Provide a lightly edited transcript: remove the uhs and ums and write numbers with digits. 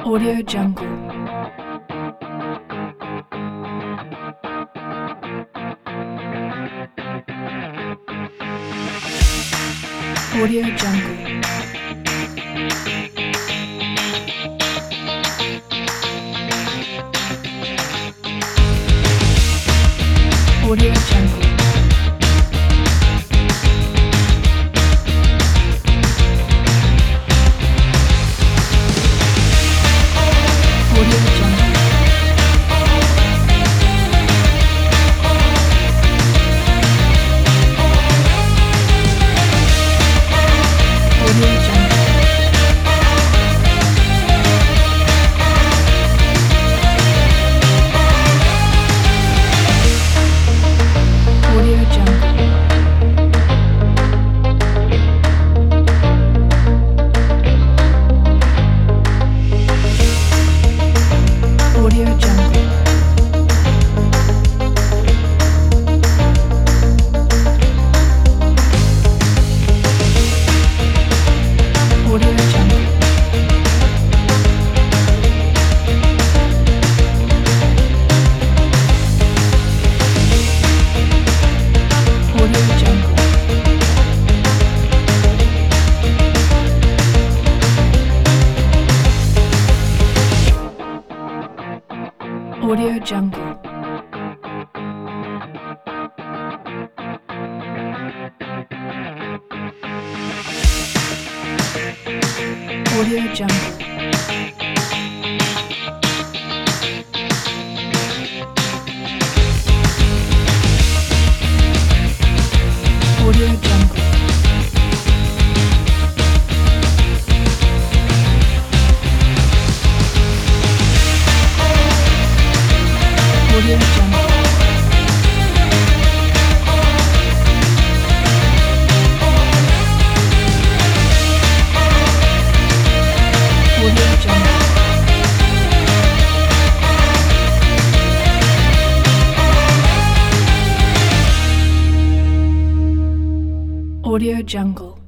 Audio Jungle. Audio Jungle. Audio Jungle. Audio Jungle. Audio Jungle. Audio Jungle. Audio Jungle. Audio Jungle. Audio Jungle. Audio Jungle. Audio Jungle. Audio Jungle. Audio Jungle. Audio Jungle. Audio Jungle.